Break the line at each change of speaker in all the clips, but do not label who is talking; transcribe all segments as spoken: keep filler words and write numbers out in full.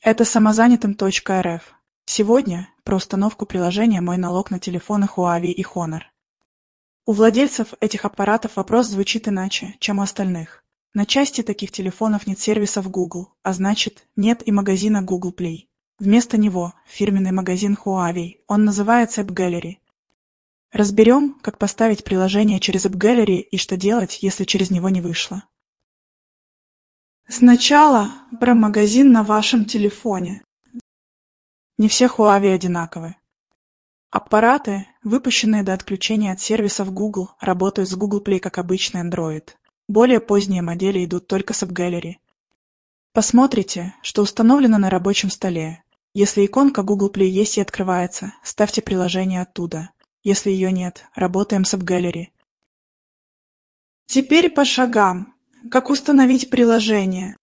Это самозанятым точка эр эф. Сегодня про установку приложения «Мой налог» на телефоны Huawei и Honor. У владельцев этих аппаратов вопрос звучит иначе, чем у остальных. На части таких телефонов нет сервисов Google, а значит, нет и магазина Google Play. Вместо него фирменный магазин Huawei, он называется App Gallery. Разберем, как поставить приложение через App Gallery и что делать, если через него не вышло. Сначала про магазин на вашем телефоне. Не все Huawei одинаковы. Аппараты, выпущенные до отключения от сервисов Google, работают с Google Play как обычный Android. Более поздние модели идут только с App Gallery. Посмотрите, что установлено на рабочем столе. Если иконка Google Play есть и открывается, ставьте приложение оттуда. Если ее нет, работаем с App Gallery. Теперь по шагам. Как установить приложение?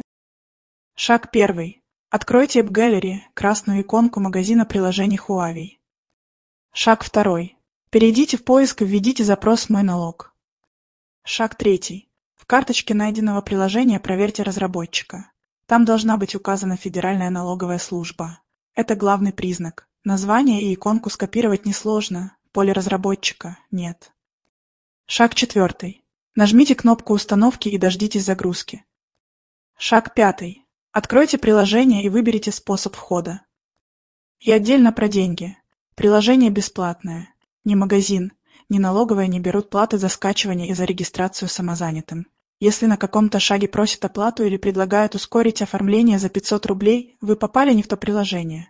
Шаг первый. Откройте App Gallery, красную иконку магазина приложений Huawei. Шаг второй. Перейдите в поиск и введите запрос «Мой налог». Шаг третий. В карточке найденного приложения проверьте разработчика. Там должна быть указана Федеральная налоговая служба. Это главный признак. Название и иконку скопировать несложно, поле разработчика нет. Шаг четвертый. Нажмите кнопку установки и дождитесь загрузки. Шаг пятый. Откройте приложение и выберите способ входа. И отдельно про деньги. Приложение бесплатное. Ни магазин, ни налоговая не берут платы за скачивание и за регистрацию самозанятым. Если на каком-то шаге просят оплату или предлагают ускорить оформление за пятьсот рублей, вы попали не в то приложение.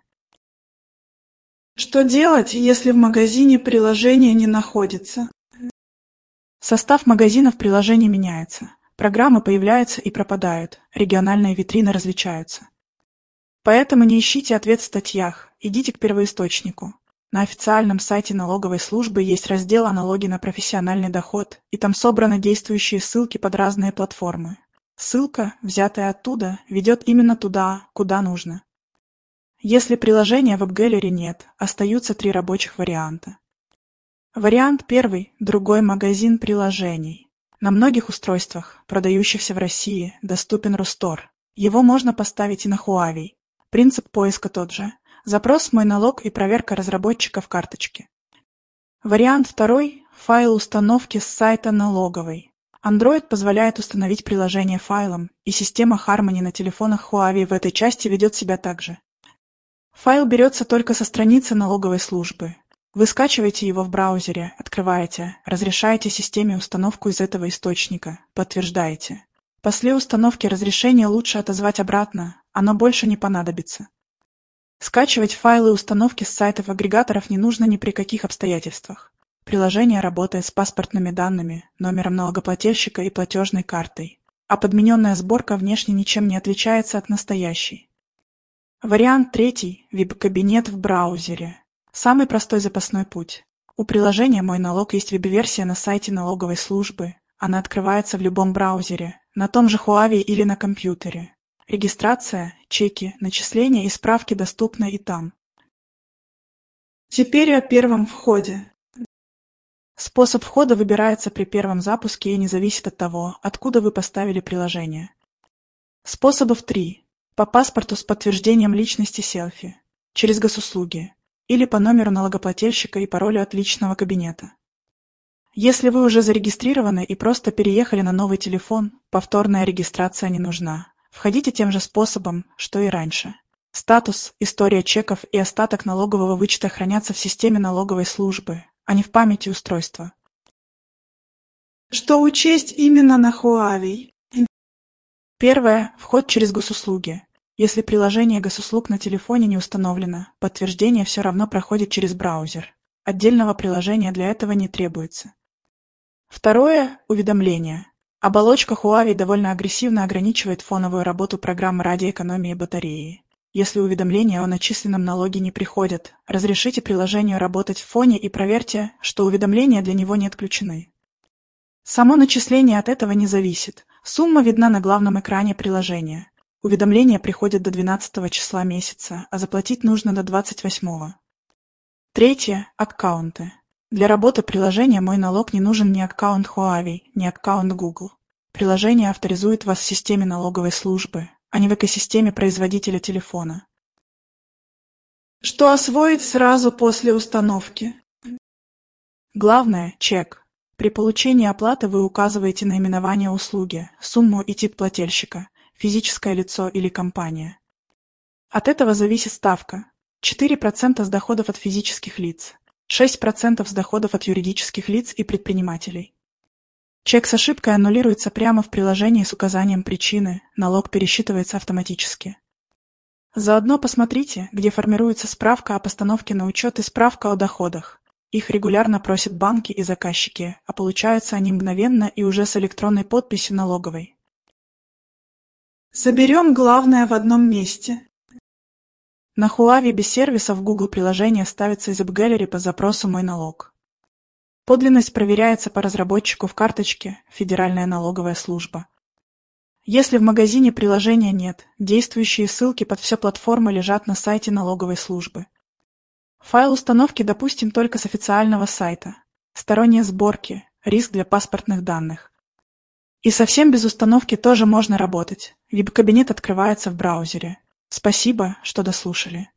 Что делать, если в магазине приложение не находится? Состав магазина в приложении меняется. Программы появляются и пропадают, региональные витрины различаются. Поэтому не ищите ответ в статьях, идите к первоисточнику. На официальном сайте налоговой службы есть раздел о налоге на профессиональный доход, и там собраны действующие ссылки под разные платформы. Ссылка, взятая оттуда, ведет именно туда, куда нужно. Если приложения в App Gallery нет, остаются три рабочих варианта. Вариант первый – другой магазин приложений. На многих устройствах, продающихся в России, доступен Рустор. Его можно поставить и на Huawei. Принцип поиска тот же. Запрос «Мой налог» и проверка разработчика в карточке. Вариант второй – файл установки с сайта налоговой. Android позволяет установить приложение файлом, и система Harmony на телефонах Huawei в этой части ведет себя так же. Файл берется только со страницы налоговой службы. Вы скачиваете его в браузере, открываете, разрешаете системе установку из этого источника, подтверждаете. После установки разрешение лучше отозвать обратно, оно больше не понадобится. Скачивать файлы установки с сайтов агрегаторов не нужно ни при каких обстоятельствах. Приложение работает с паспортными данными, номером налогоплательщика и платежной картой, а подмененная сборка внешне ничем не отличается от настоящей. Вариант третий – веб-кабинет в браузере. Самый простой запасной путь. У приложения «Мой налог» есть веб-версия на сайте налоговой службы. Она открывается в любом браузере, на том же Huawei или на компьютере. Регистрация, чеки, начисления и справки доступны и там. Теперь о первом входе. Способ входа выбирается при первом запуске и не зависит от того, откуда вы поставили приложение. Способов три. По паспорту с подтверждением личности селфи, через госуслуги или по номеру налогоплательщика и паролю от личного кабинета. Если вы уже зарегистрированы и просто переехали на новый телефон, повторная регистрация не нужна. Входите тем же способом, что и раньше. Статус, история чеков и остаток налогового вычета хранятся в системе налоговой службы, а не в памяти устройства. Что учесть именно на Huawei? Первое – вход через госуслуги. Если приложение госуслуг на телефоне не установлено, подтверждение все равно проходит через браузер. Отдельного приложения для этого не требуется. Второе – уведомления. Оболочка Huawei довольно агрессивно ограничивает фоновую работу программы ради экономии батареи. Если уведомления о начисленном налоге не приходят, разрешите приложению работать в фоне и проверьте, что уведомления для него не отключены. Само начисление от этого не зависит. Сумма видна на главном экране приложения. Уведомления приходят до двенадцатого числа месяца, а заплатить нужно до двадцать восьмого. Третье – аккаунты. Для работы приложения «Мой налог» не нужен ни аккаунт Huawei, ни аккаунт Google. Приложение авторизует вас в системе налоговой службы, а не в экосистеме производителя телефона. Что освоить сразу после установки? Главное – чек. При получении оплаты вы указываете наименование услуги, сумму и тип плательщика, физическое лицо или компания. От этого зависит ставка. четыре процента с доходов от физических лиц, шесть процентов с доходов от юридических лиц и предпринимателей. Чек с ошибкой аннулируется прямо в приложении с указанием причины, налог пересчитывается автоматически. Заодно посмотрите, где формируется справка о постановке на учет и справка о доходах. Их регулярно просят банки и заказчики, а получаются они мгновенно и уже с электронной подписью налоговой. Соберем главное в одном месте. На Huawei без сервиса в Google приложение ставится из AppGallery по запросу «Мой налог». Подлинность проверяется по разработчику в карточке «Федеральная налоговая служба». Если в магазине приложения нет, действующие ссылки под все платформы лежат на сайте налоговой службы. Файл установки допустим только с официального сайта. Сторонние сборки, риск для паспортных данных. И совсем без установки тоже можно работать. Веб-кабинет открывается в браузере. Спасибо, что дослушали.